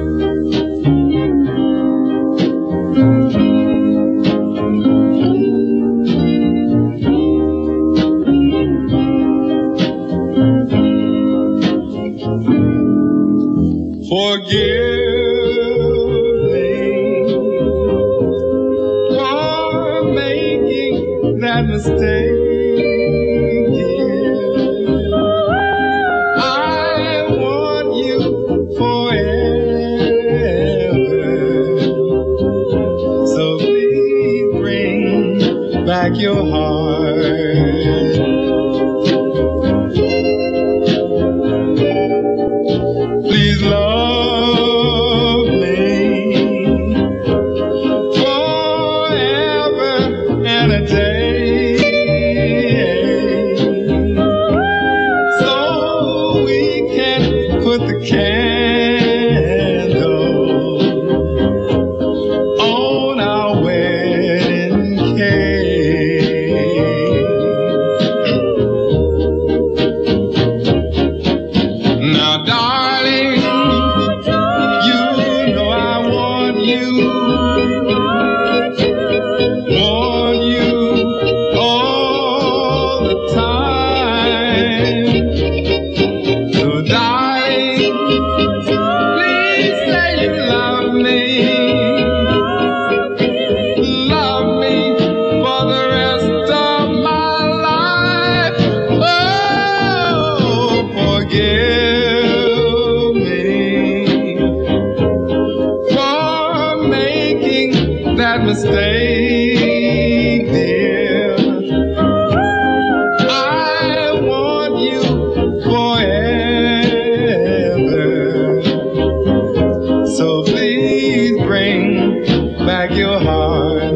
Forgive me for making that mistake, dear. I want you forever, so please bring back your heart. Please love me forever and a day, so we can put the candle on our wedding cake. Now, darling, you know I want you all the time. So, darling, please say you love me for the rest of my life. Oh, forgive me for making that mistake, dear. I want you forever, so please bring back your heart.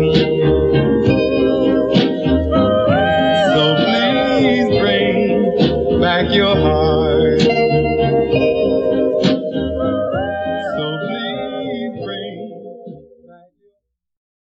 So please bring back your heart.